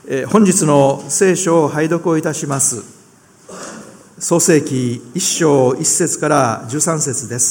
本日の聖書を拝読いたします。創世記1章1節から13節です。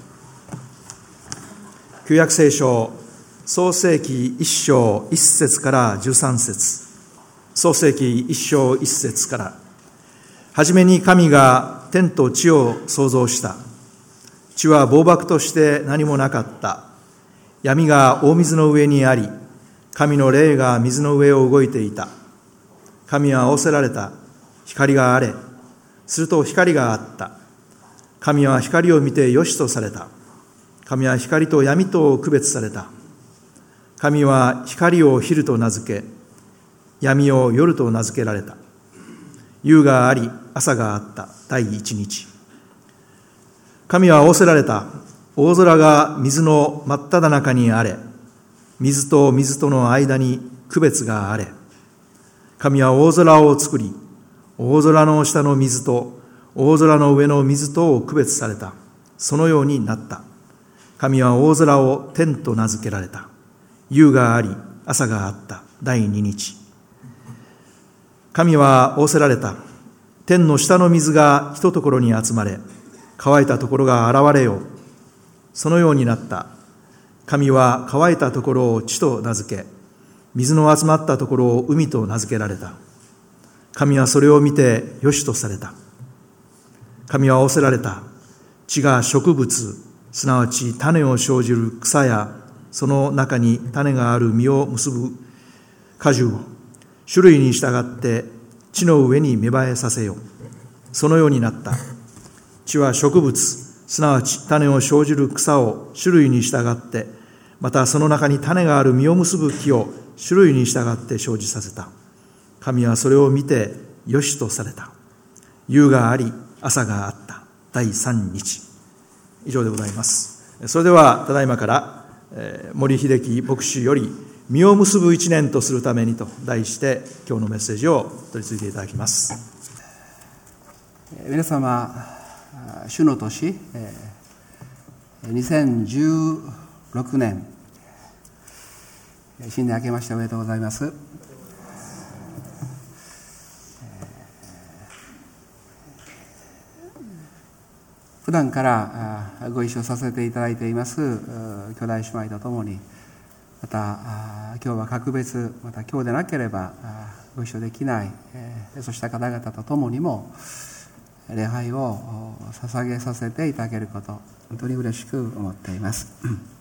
旧約聖書創世記1章1節から13節。創世記1章1節から。はじめに神が天と地を創造した。地は暴漠として何もなかった。闇が大水の上にあり、神の霊が水の上を動いていた。神は仰せられた。光があれ。すると光があった。神は光を見てよしとされた。神は光と闇とを区別された。神は光を昼と名付け、闇を夜と名付けられた。夕があり、朝があった。第一日。神は仰せられた。大空が水の真っただ中にあれ。水と水との間に区別があれ。神は大空を作り、大空の下の水と大空の上の水とを区別された。そのようになった。神は大空を天と名付けられた。夕があり、朝があった。第二日。神は仰せられた。天の下の水がひとところに集まれ、乾いたところが現れよう。そのようになった。神は乾いたところを地と名付け、水の集まったところを海と名付けられた。神はそれを見てよしとされた。神は仰せられた。地が植物、すなわち種を生じる草や、その中に種がある実を結ぶ果樹を、種類に従って地の上に芽生えさせよ。そのようになった。地は植物、すなわち種を生じる草を種類に従って、またその中に種がある実を結ぶ木を種類に従って生じさせた。神はそれを見てよしとされた。夕があり、朝があった。第三日。以上でございます。それではただいまから森秀樹牧師より実を結ぶ一年とするためにと題して今日のメッセージを取り次いでいただきます。 皆様、主の年2016年新年明けましておめでとうございます。普段からご一緒させていただいています兄弟姉妹とともに、また今日は格別、また今日でなければご一緒できないそうした方々とともにも礼拝を捧げさせていただけること、本当に嬉しく思っています。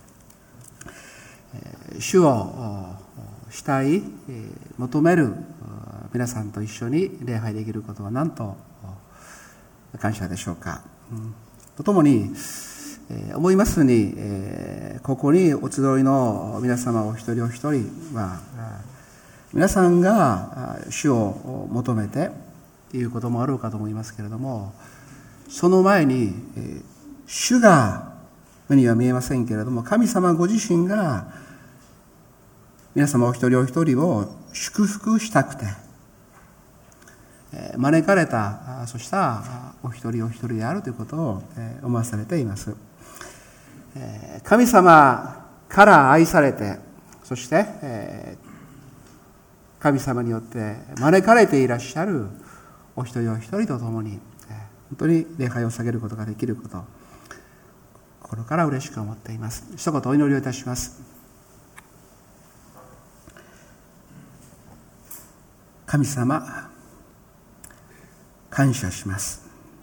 主を慕い求める皆さんと一緒に礼拝できることはなんと感謝でしょうか。とともに思いますに、ここにお集いの皆様お一人お一人は皆さんが主を求めてということもあろうかと思いますけれども、その前に主が目には見えませんけれども、神様ご自身が皆様お一人お一人を祝福したくて招かれた、そうしたお一人お一人であるということを思わされています。神様から愛されて、そして神様によって招かれていらっしゃるお一人お一人と共に本当に礼拝を捧げることができること、心から嬉しく思っています。一言お祈りをいたします。神様、感謝します。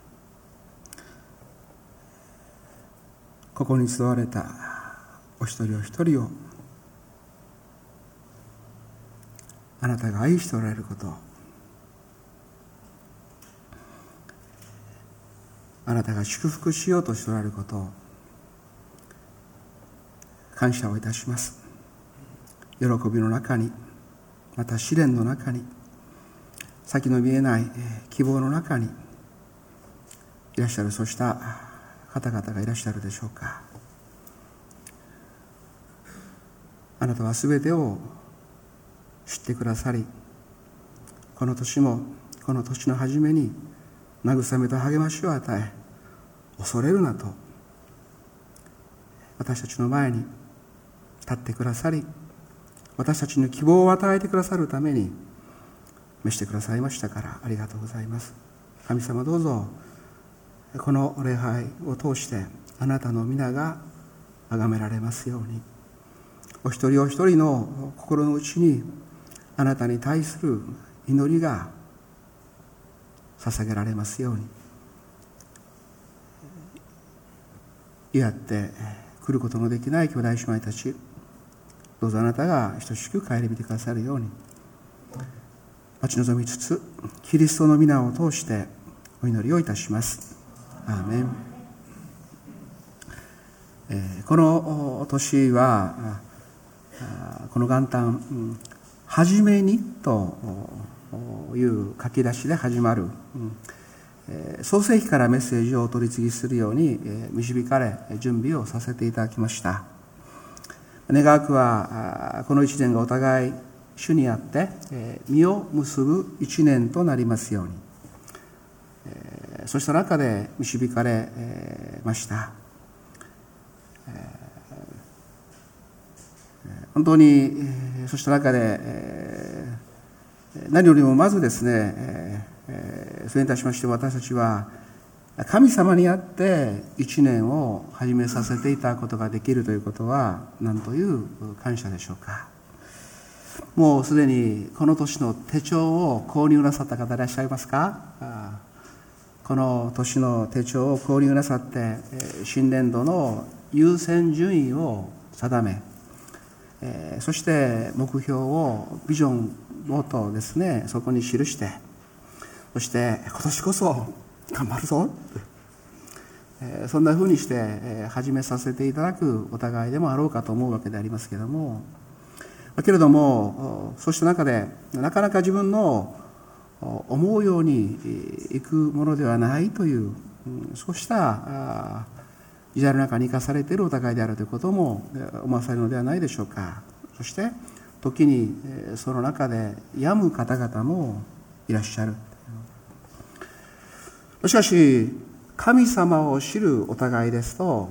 ここに集われたお一人お一人をあなたが愛しておられること、あなたが祝福しようとしておられることを感謝をいたします。喜びの中に、また試練の中に、先の見えない希望の中にいらっしゃる、そうした方々がいらっしゃるでしょうか。あなたはすべてを知ってくださり、この年もこの年の初めに慰めと励ましを与え、恐れるなと私たちの前に立ってくださり、 私たちに希望を与えてくださるために召してくださいましたからありがとうございます。神様、どうぞこの礼拝を通してあなたの皆が崇められますように、お一人お一人の心の内にあなたに対する祈りが捧げられますように、やって来ることのできない兄弟姉妹たち、どうぞあなたが等しく顧みてくださるように待ち望みつつ、キリストの皆を通してお祈りをいたします。アーメン。この年はこの元旦、はじめにという書き出しで始まる創世記からメッセージをお取り次ぎするように導かれ準備をさせていただきました。願わくはこの一年がお互い主にあって実を結ぶ一年となりますように、そうした中で導かれました。本当にそうした中で何よりもまずですね、それに対しまして私たちは神様にあって一年を始めさせていただくことができるということは何という感謝でしょうか。もうすでにこの年の手帳を購入なさった方いらっしゃいますか？この年の手帳を購入なさって新年度の優先順位を定め、そして目標をビジョンをとですね、そこに記して、そして今年こそ頑張るぞ、そんなふうにして始めさせていただくお互いでもあろうかと思うわけでありますけれども、けれどもそうした中でなかなか自分の思うようにいくものではないという、そうした時代の中に生かされているお互いであるということも思わされるのではないでしょうか。そして時にその中で病む方々もいらっしゃる。しかし神様を知るお互いですと、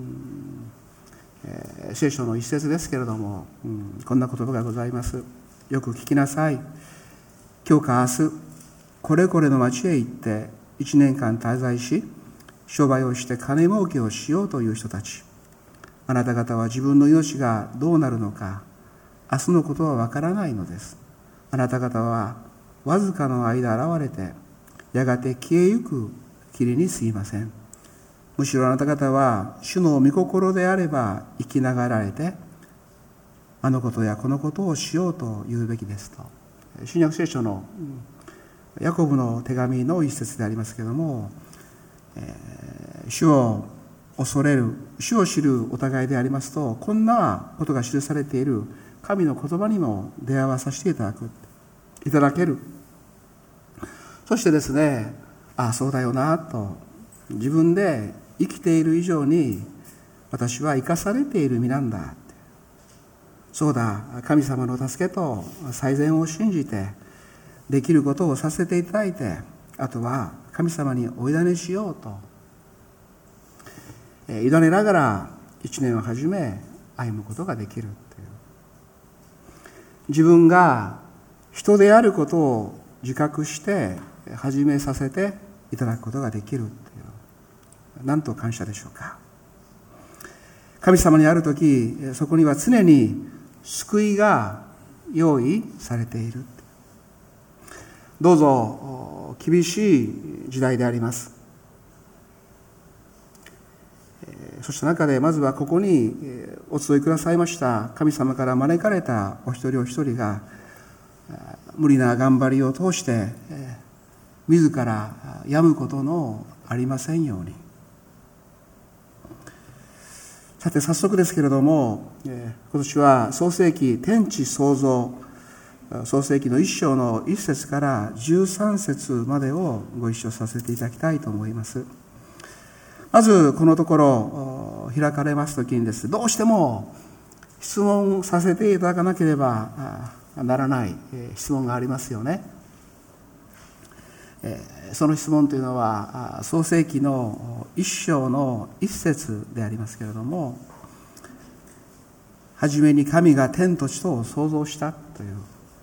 聖書の一節ですけれども、こんな言葉がございます。よく聞きなさい。今日か明日これこれの町へ行って1年間滞在し商売をして金儲けをしようという人たち、あなた方は自分の命がどうなるのか明日のことはわからないのです。あなた方はわずかの間現れてやがて消えゆく霧に過ぎません。むしろあなた方は主の御心であれば生きながられてあのことやこのことをしようと言うべきですと、新約聖書のヤコブの手紙の一節でありますけれども、主を恐れる、主を知るお互いでありますと、こんなことが記されている神の言葉にも出会わさせていただける。そしてですね、ああそうだよなと、自分で生きている以上に私は生かされている身なんだ、そうだ、神様の助けと最善を信じてできることをさせていただいて、あとは神様にお委ねしようと委ねながら一年を始め歩むことができるという、自分が人であることを自覚して始めさせていただくことができるという、なんと感謝でしょうか。神様にあるとき、そこには常に救いが用意されている。どうぞ厳しい時代であります。そした中でまずはここにお集いくださいました神様から招かれたお一人お一人が無理な頑張りを通して自ら病むことのありませんように。さて早速ですけれども、今年は創世記天地創造、創世記の1章の1節から13節までをご一緒させていただきたいと思います。まずこのところ開かれますときにですね、どうしても質問させていただかなければならない質問がありますよね。その質問というのは創世記の1章の1節でありますけれども、 はじめに神が天と地とを創造したという、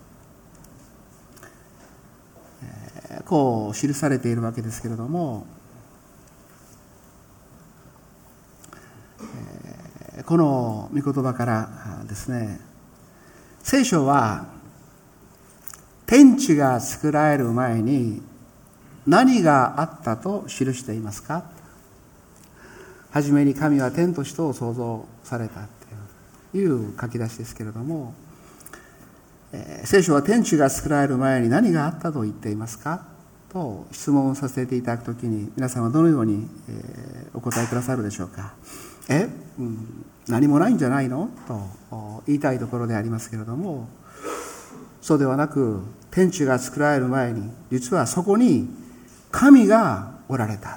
こう記されているわけですけれども、この御言葉からですね、聖書は天地が作られる前に何があったと記していますか。はじめに神は天と地とを創造されたという書き出しですけれども、聖書は天地が作られる前に何があったと言っていますかと質問させていただくときに、皆さんはどのようにお答えくださるでしょうか。何もないんじゃないのと言いたいところでありますけれども、そうではなく、天地が作られる前に実はそこに神がおられた。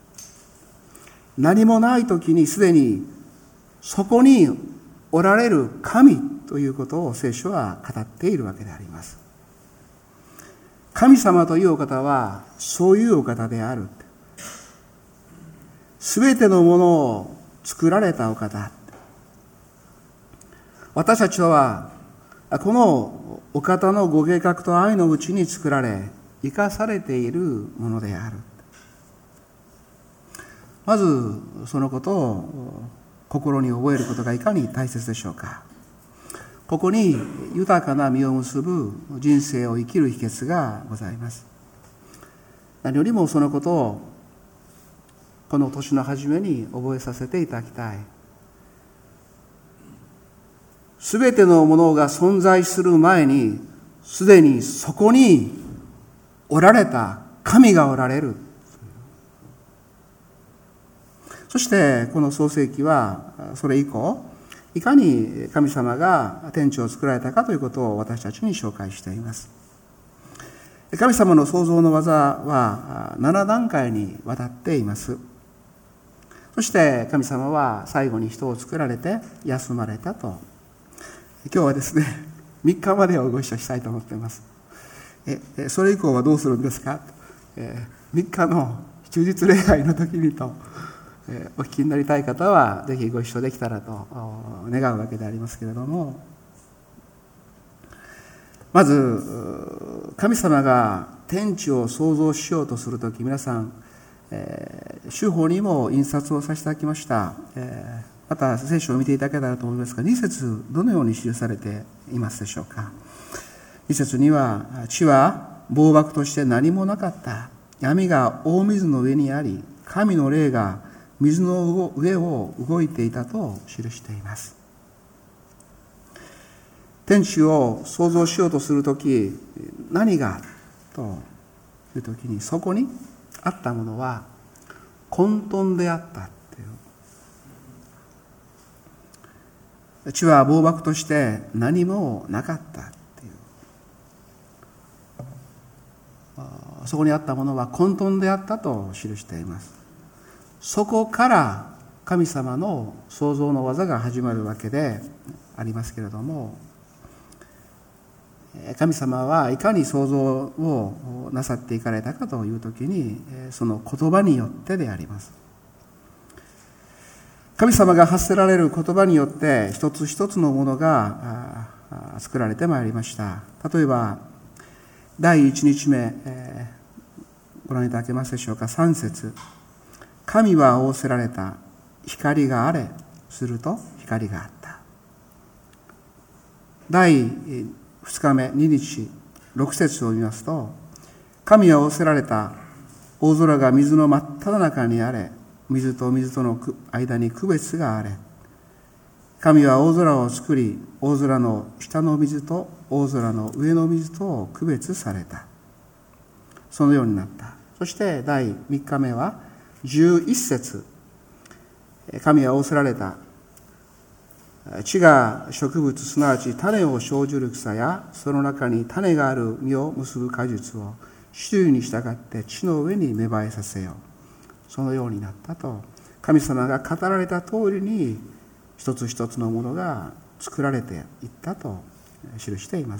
何もないときにすでにそこにおられる神ということを聖書は語っているわけであります。神様というお方はそういうお方である。すべてのものを作られたお方。私たちはこのお方のご計画と愛のうちに作られ生かされているものである。まずそのことを心に覚えることがいかに大切でしょうか。ここに豊かな実を結ぶ人生を生きる秘訣がございます。何よりもそのことをこの年の初めに覚えさせていただきたい。すべてのものが存在する前にすでにそこにおられた神がおられる。そしてこの創世記はそれ以降いかに神様が天地を作られたかということを私たちに紹介しています。神様の創造の技は7段階にわたっています。そして神様は最後に人を作られて休まれたと。今日はですね、3日までをご一緒したいと思っています。それ以降はどうするんですか。3日の休日礼拝の時にとお聞きになりたい方はぜひご一緒できたらと願うわけでありますけれども、まず神様が天地を創造しようとするとき、皆さん週報にも印刷をさせていただきました。また聖書を見ていただけたらと思いますが、2節どのように記されていますでしょうか。2節には、地は暴漠として何もなかった。闇が大水の上にあり、神の霊が水の上を動いていたと記しています。天地を創造しようとするとき、何がというときに、そこにあったものは混沌であったという。地は暴漠として何もなかったという。そこにあったものは混沌であったと記しています。そこから神様の創造の技が始まるわけでありますけれども、神様はいかに創造をなさっていかれたかというときに、その言葉によってであります。神様が発せられる言葉によって一つ一つのものが作られてまいりました。例えば第1日目、ご覧いただけますでしょうか。3節、神は仰せられた。光があれ。すると光があった。第2日目、2日、6節を見ますと、神は仰せられた。大空が水の真っ只中にあれ。水と水との間に区別があれ。神は大空を作り、大空の下の水と大空の上の水とを区別された。そのようになった。そして第3日目は11節、神は仰せられた。地が植物、すなわち種を生じる草やその中に種がある実を結ぶ果実を主流に従って地の上に芽生えさせよう。そのようになったと、神様が語られた通りに一つ一つのものが作られていったと記しています。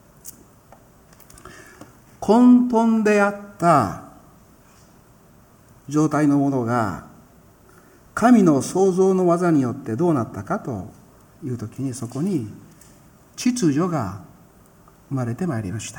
混沌であった状態のものが神の創造の技によってどうなったかというときに、そこに秩序が生まれてまいりました。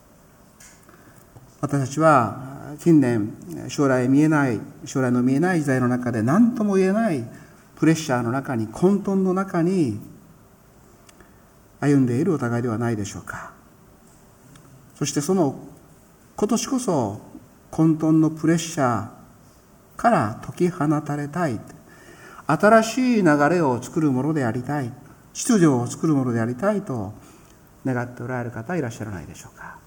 私たちは近年、将来の見えない時代の中で、何とも言えないプレッシャーの中に、混沌の中に歩んでいるお互いではないでしょうか。そして今年こそ混沌のプレッシャーから解き放たれたい、新しい流れを作るものでありたい、秩序を作るものでありたいと願っておられる方いらっしゃらないでしょうか。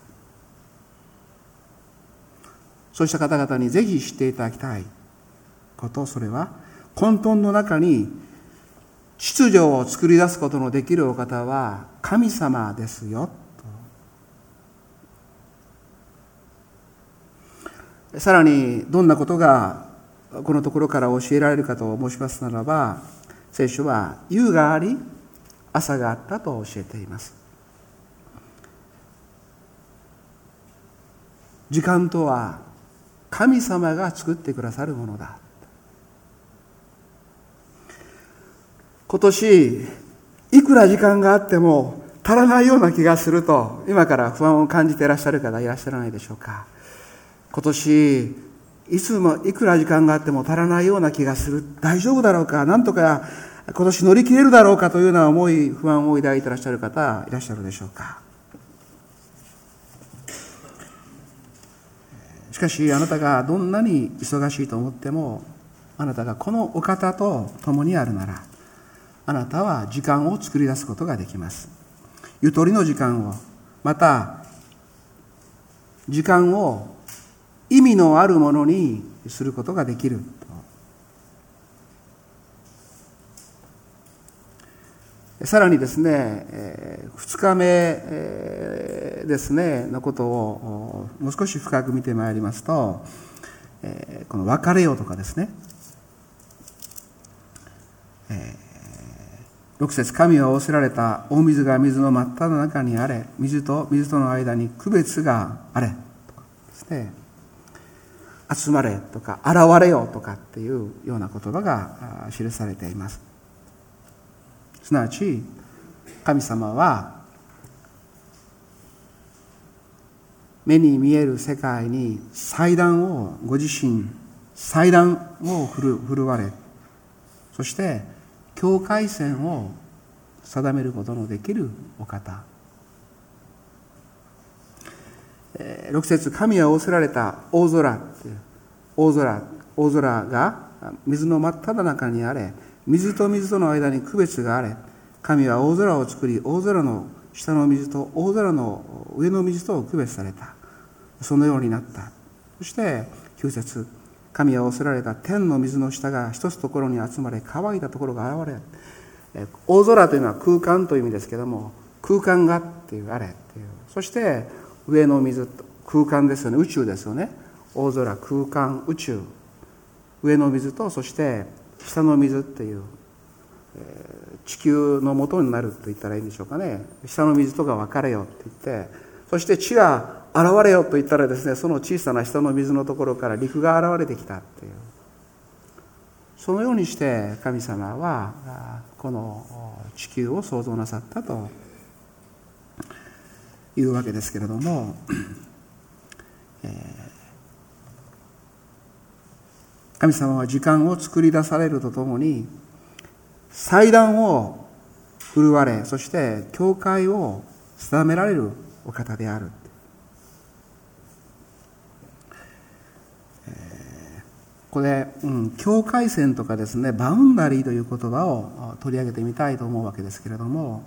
そうした方々にぜひ知っていただきたいこと、それは混沌の中に秩序を作り出すことのできるお方は神様ですよと。さらにどんなことがこのところから教えられるかと申しますならば、聖書は夕があり朝があったと教えています。時間とは神様が作ってくださるものだ。今年いくら時間があっても足らないような気がすると、今から不安を感じていらっしゃる方いらっしゃらないでしょうか。今年いくら時間があっても足らないような気がする、大丈夫だろうか、なんとか今年乗り切れるだろうかというような不安を抱いていらっしゃる方いらっしゃるでしょうか。しかしあなたがどんなに忙しいと思っても、あなたがこのお方と共にあるなら、あなたは時間を作り出すことができます。ゆとりの時間を、また時間を意味のあるものにすることができると。さらにですね、2日目ですねのことをもう少し深く見てまいりますと、この別れよとかですね、6節、神は仰せられた。大水が水の真っ只中にあれ、水と水との間に区別があれとかですね、集まれとか現れよとかっていうような言葉が記されています。すなわち神様は目に見える世界にご自身祭壇を振るわれ、そして境界線を定めることのできるお方。6節、神は仰せられた。大空が水の真っ只中にあれ、水と水との間に区別があれ。神は大空を作り、大空の下の水と大空の上の水と区別された。そのようになった。そして9節、神は仰せられた。天の水の下が一つところに集まれ、乾いたところが現れ。大空というのは空間という意味ですけども、空間がっていうあれっていう、そして上の水、空間ですよね、宇宙ですよね。大空、空間、宇宙、上の水とそして下の水っていう、地球の元になると言ったらいいんでしょうかね。下の水とが分かれよって言って、そして地が現れよと言ったらですね、その小さな下の水のところから陸が現れてきたっていう、そのようにして神様はこの地球を創造なさったというわけですけれども、神様は時間を作り出されるとともに祭壇を振るわれ、そして教会を定められるお方である。これ、境界線とかですね、バウンダリーという言葉を取り上げてみたいと思うわけですけれども、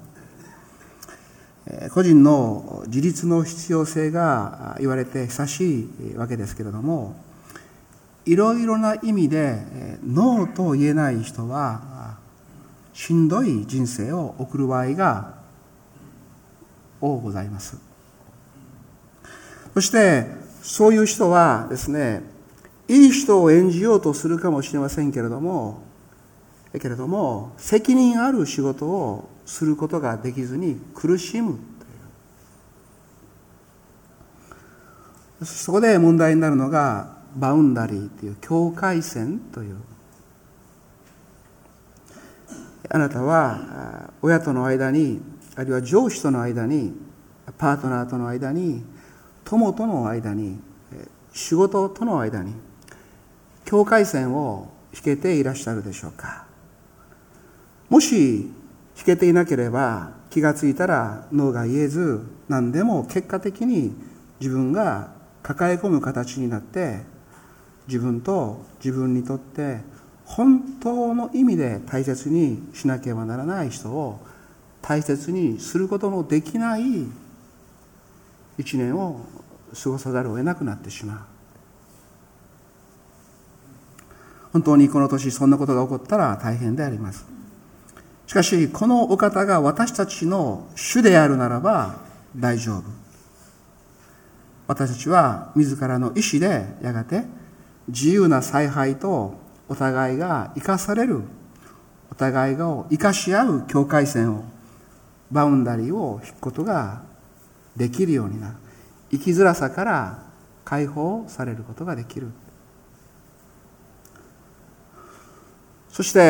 個人の自立の必要性が言われて久しいわけですけれども、いろいろな意味でノーと言えない人はしんどい人生を送る場合が多ございます。そしてそういう人はですね、いい人を演じようとするかもしれませんけれども、責任ある仕事をすることができずに苦しむという。そこで問題になるのがバウンダリーという境界線という。 あなたは親との間に、あるいは上司との間に、パートナーとの間に、友との間に、仕事との間に境界線を引けていらっしゃるでしょうか。もし引けていなければ、気がついたら脳が言えず、何でも結果的に自分が抱え込む形になって、自分と自分にとって本当の意味で大切にしなければならない人を大切にすることのできない一年を過ごさざるを得なくなってしまう。本当にこの年そんなことが起こったら大変であります。しかしこのお方が私たちの主であるならば大丈夫。私たちは自らの意志でやがて自由な采配とお互いが生かされる、お互いが生かし合う境界線を、バウンダリーを引くことができるようになる。生きづらさから解放されることができる。そして、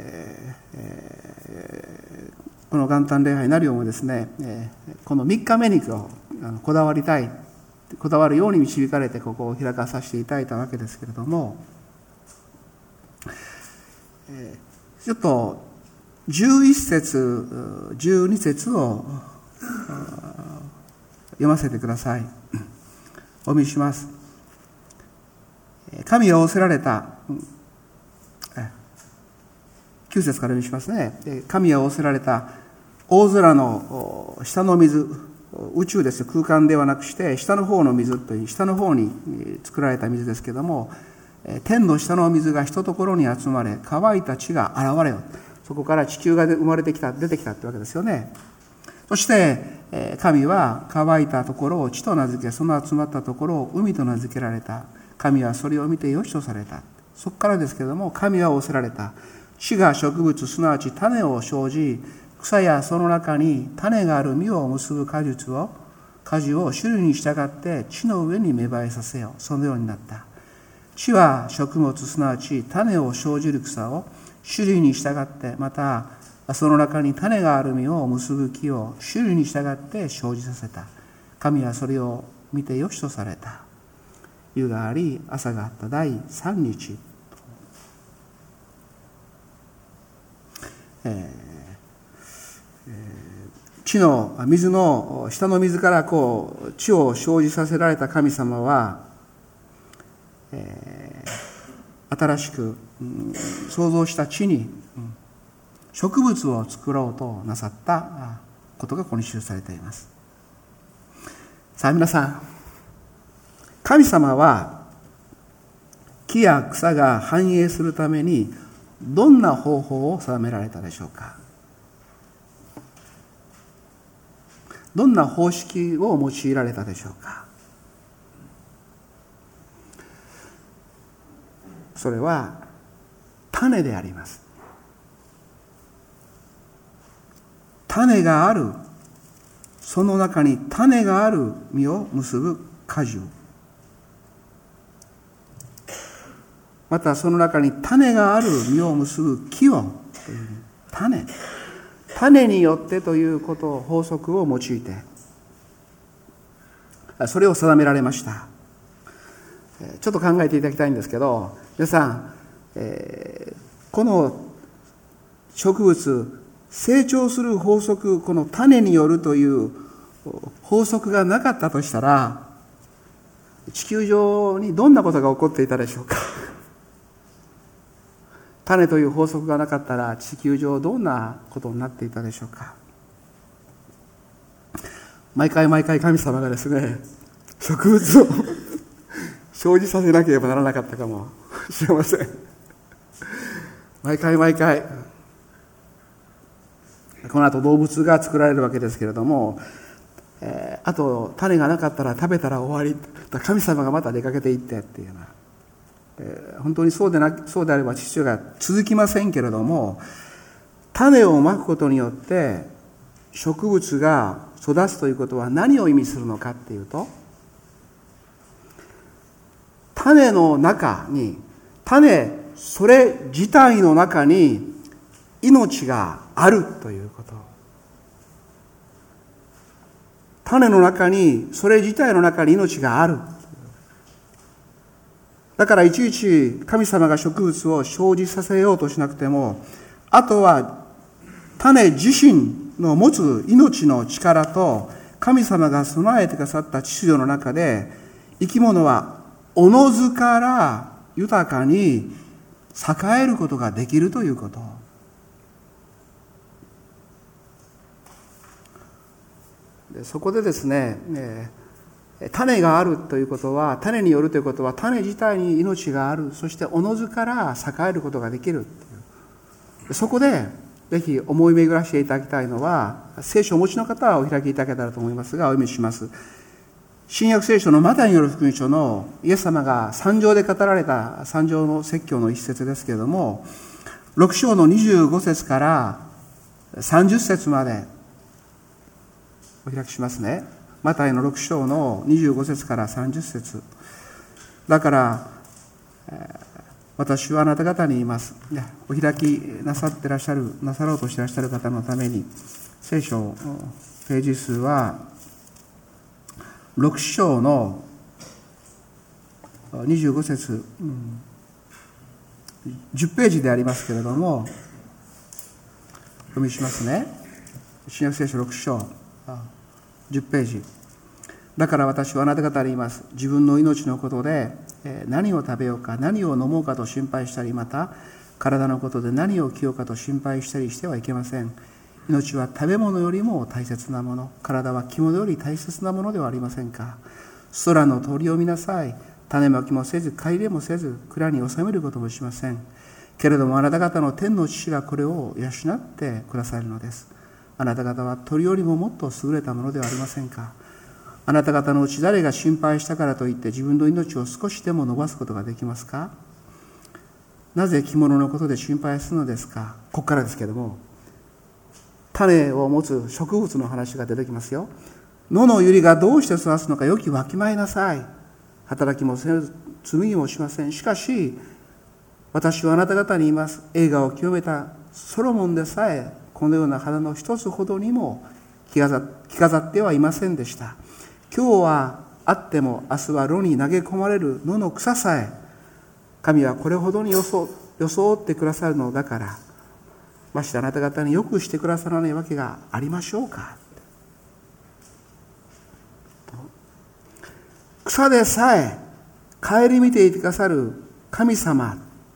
この元旦礼拝なるようもですね、この3日目にこだわりたい、こだわるように導かれてここを開かさせていただいたわけですけれども、ちょっと11節12節を読ませてください。お読みします。神は仰せられた、9節から読みしますね。神は仰せられた大空の下の水、宇宙です。空間ではなくして下の方の水という、下の方に作られた水ですけども、天の下の水が一ところに集まれ、乾いた地が現れよ。そこから地球が生まれてきた、出てきたってわけですよね。そして神は乾いたところを地と名付け、その集まったところを海と名付けられた。神はそれを見てよしとされた。そこからですけれども、神は仰せられた。地が植物、すなわち種を生じ、草やその中に種がある実を結ぶ果樹を種類に従って地の上に芽生えさせよ。そのようになった。地は食物、すなわち種を生じる草を種類に従って、またその中に種がある実を結ぶ木を種類に従って生じさせた。神はそれを見てよしとされた。夕があり朝があった第3日。地の水の下の水から地を生じさせられた神様は、新しく創造した地に植物を作ろうとなさったことがここに記されています。さあ皆さん、神様は木や草が繁栄するためにどんな方法を定められたでしょうか。どんな方式を用いられたでしょうか。それは種であります。種がある、その中に種がある実を結ぶ果樹、またその中に種がある実を結ぶ木を、種によってということを、法則を用いてそれを定められました。ちょっと考えていただきたいんですけど、皆さん、この植物成長する法則、この種によるという法則がなかったとしたら、地球上にどんなことが起こっていたでしょうか。種という法則がなかったら地球上どんなことになっていたでしょうか。毎回神様がですね、植物を生じさせなければならなかったかもしれません。毎回この後動物が作られるわけですけれども、あと種がなかったら食べたら終わり、神様がまた出かけていってっていうような、本当にそうであれば地球が続きませんけれども、種をまくことによって植物が育つということは何を意味するのかっていうと、種の中に、それ自体の中に命があるということ。種の中に、それ自体の中に命がある。だからいちいち神様が植物を生じさせようとしなくても、あとは種自身の持つ命の力と神様が備えてくださった秩序の中で、生き物はおのずから豊かに栄えることができるということ。そこでですね、種があるということは、種によるということは、種自体に命がある、そしておのずから栄えることができる。そこでぜひ思い巡らしていただきたいのは、聖書をお持ちの方はお開きいただけたらと思いますが、お読みします。新約聖書のマタイによる福音書のイエス様が山上で語られた山上の説教の一節ですけれども、6章の25節から30節までお開きしますね。マタイの6章の25節から30節。だから、私はあなた方に言います。お開きなさろうとしていらっしゃる方のために、聖書、ページ数は、6章の25節、10ページでありますけれども、読みしますね。新約聖書6章、10ページ。だから私はあなた方に言います。自分の命のことで何を食べようか、何を飲もうかと心配したり、また体のことで何を着ようかと心配したりしてはいけません。命は食べ物よりも大切なもの、体は着物より大切なものではありませんか。空の鳥を見なさい。種まきもせず、買い入れもせず、蔵に収めることもしません。けれどもあなた方の天の父がこれを養ってくださるのです。あなた方は鳥よりももっと優れたものではありませんか。あなた方のうち誰が心配したからといって自分の命を少しでも伸ばすことができますか。なぜ着物のことで心配するのですか。ここからですけれども、種を持つ植物の話が出てきますよ。野の百合がどうして育つのかよきわきまえなさい。働きもせず紡ぎもしません。しかし私はあなた方に言います。栄華を清めたソロモンでさえこのような花の一つほどにも着飾ってはいませんでした。今日はあっても明日は炉に投げ込まれる野の草さえ神はこれほどに装ってくださるのだから、ましてあなた方によくしてくださらないわけがありましょうか。草でさえ顧みていてくださる神様、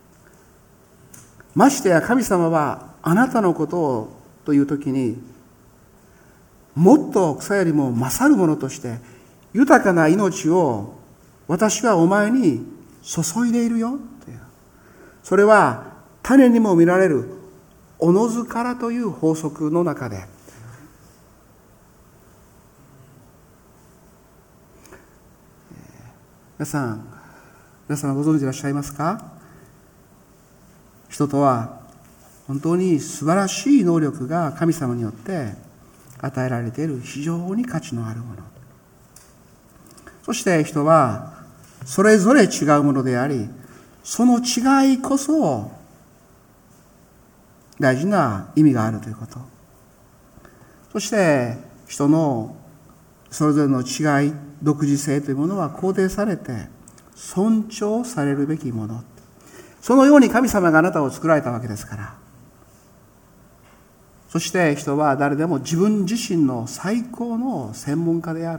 ましてや神様はあなたのことをというときに、もっと草よりも勝るものとして豊かな命を私はお前に注いでいるよ。それは種にも見られるおのずからという法則の中で、皆様ご存知いらっしゃいますか。人とは本当に素晴らしい能力が神様によって与えられている非常に価値のあるもの。そして人はそれぞれ違うものであり、その違いこそ大事な意味があるということ。そして人のそれぞれの違い、独自性というものは肯定されて尊重されるべきもの。そのように神様があなたを作られたわけですから。そして人は誰でも自分自身の最高の専門家である。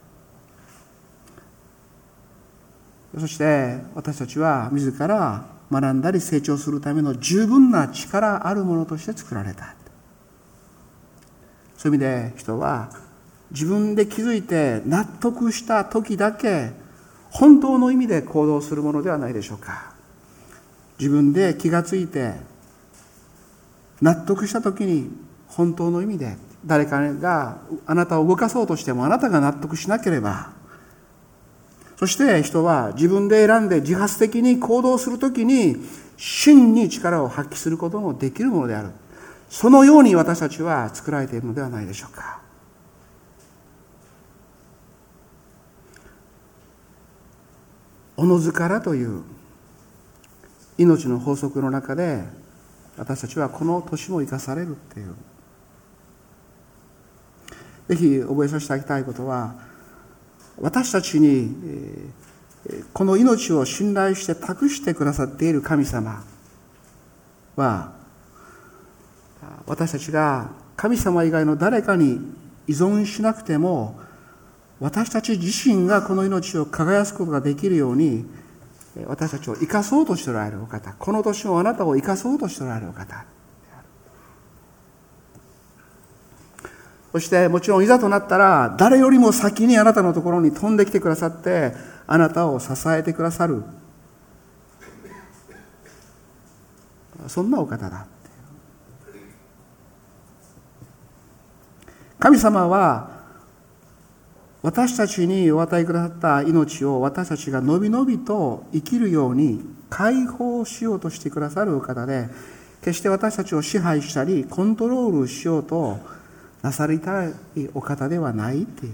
そして私たちは自ら学んだり成長するための十分な力あるものとして作られた。そういう意味で人は自分で気づいて納得した時だけ本当の意味で行動するものではないでしょうか。自分で気がついて納得した時に本当の意味で誰かがあなたを動かそうとしてもあなたが納得しなければ、そして人は自分で選んで自発的に行動するときに真に力を発揮することもできるものである。そのように私たちは作られているのではないでしょうか。おのずからという命の法則の中で私たちはこの年も生かされるっていう。ぜひ覚えさせてあげたいことは、私たちにこの命を信頼して託してくださっている神様は、私たちが神様以外の誰かに依存しなくても、私たち自身がこの命を輝すことができるように、私たちを生かそうとしておられるお方、この年もあなたを生かそうとしておられるお方。そしてもちろんいざとなったら、誰よりも先にあなたのところに飛んできてくださって、あなたを支えてくださる、そんなお方だ。神様は私たちにお与えくださった命を私たちがのびのびと生きるように解放しようとしてくださるお方で、決して私たちを支配したりコントロールしようとなさりたいお方ではないっていう、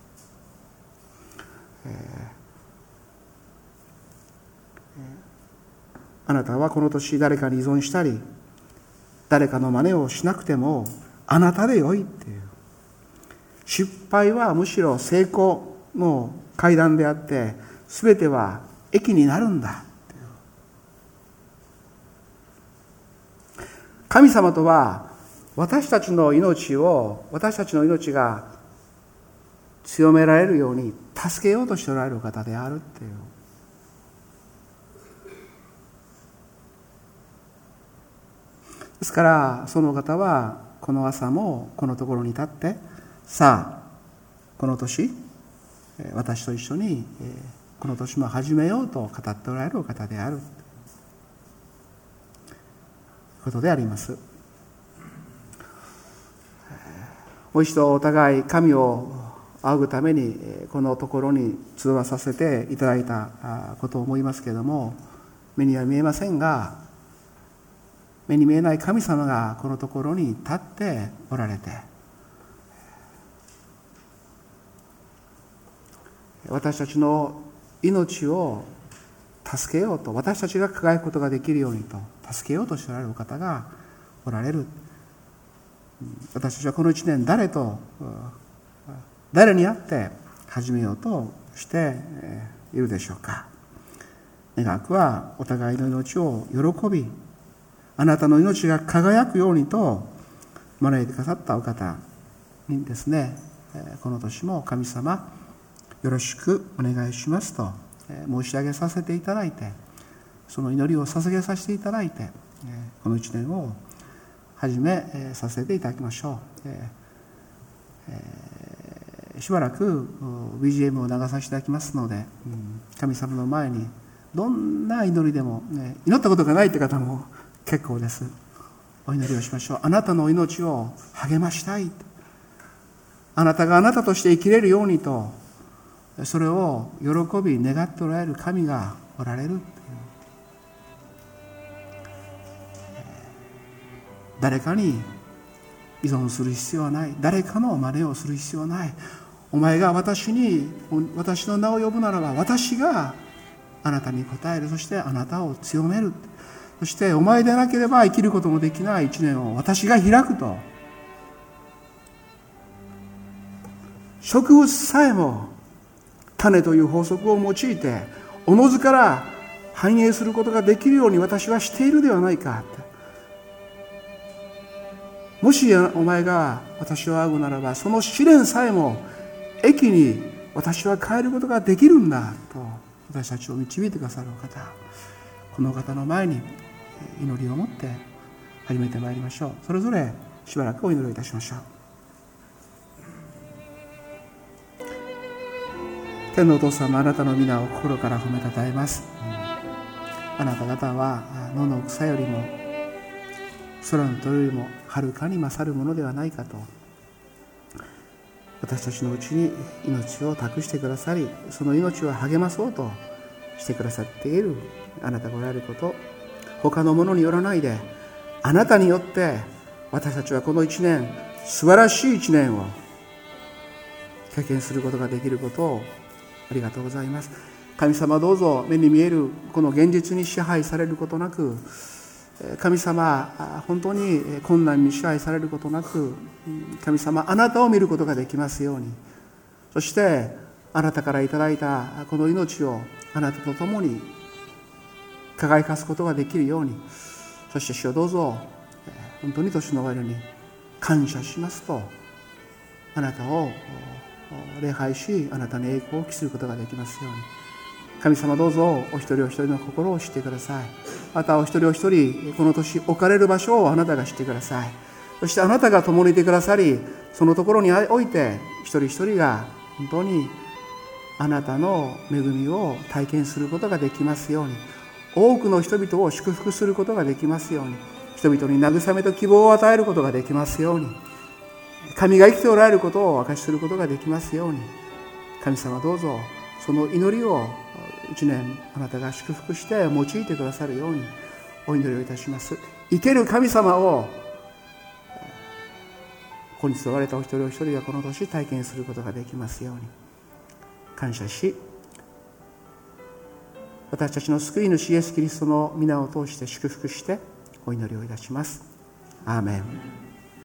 あなたはこの年誰かに依存したり誰かの真似をしなくてもあなたでよいっていう、失敗はむしろ成功の階段であって、すべては益になるんだっていう。神様とは私たちの命が強められるように助けようとしておられる方であるっていう。ですからその方はこの朝もこのところに立って、さあこの年私と一緒にこの年も始めようと語っておられるお方であるということであります。もう一度お互い神を仰ぐためにこのところに集わさせていただいたことを思いますけれども、目には見えませんが、目に見えない神様がこのところに立っておられて、私たちの命を助けようと、私たちが輝くことができるようにと助けようとしておられる方がおられる。私たちはこの一年誰に会って始めようとしているでしょうか。願わくはお互いの命を喜び、あなたの命が輝くようにと招いてくださったお方にですね、この年も神様よろしくお願いしますと申し上げさせていただいて、その祈りを捧げさせていただいて、この一年を始めさせていただきましょう。しばらく BGM を流させていただきますので、神様の前にどんな祈りでも、祈ったことがないという方も結構です。お祈りをしましょう。あなたの命を励ましたい、あなたがあなたとして生きれるようにと、それを喜び願っておられる神がおられる。誰かに依存する必要はない。誰かの真似をする必要はない。お前が私の名を呼ぶならば、私があなたに答える。そしてあなたを強める。そしてお前でなければ生きることもできない一年を私が開くと。植物さえも種という法則を用いておのずから繁栄することができるように私はしているではないか。もしお前が私を仰ぐならば、その試練さえも益に私は変えることができるんだと私たちを導いてくださるお方、この方の前に祈りを持って始めてまいりましょう。それぞれしばらくお祈りをいたしましょう。天のお父様、あなたの皆を心から褒めたたえます。あなた方は野の草よりも空の鳥よりもはるかに勝るものではないかと、私たちのうちに命を託してくださり、その命を励まそうとしてくださっているあなたがおられること、他のものによらないで、あなたによって私たちはこの一年、素晴らしい一年を経験することができることをありがとうございます。神様、どうぞ目に見えるこの現実に支配されることなく、 神様、本当に困難に支配されることなく、神様、あなたを見ることができますように、そしてあなたからいただいたこの命をあなたと共に輝かすことができるように、そして主をどうぞ本当に年の終わりに感謝しますと、あなたを礼拝し、あなたの栄光を期することができますように。神様、どうぞお一人お一人の心を知ってください。またお一人お一人、この年置かれる場所をあなたが知ってください。そしてあなたが共にいてくださり、そのところにおいて一人一人が本当にあなたの恵みを体験することができますように、多くの人々を祝福することができますように、人々に慰めと希望を与えることができますように、神が生きておられることを証しすることができますように。神様、どうぞその祈りを一年あなたが祝福して用いてくださるようにお祈りをいたします。生ける神様をここに集われたお一人お一人がこの年体験することができますように感謝し、私たちの救い主イエス・キリストの皆を通して祝福してお祈りをいたします。アーメン。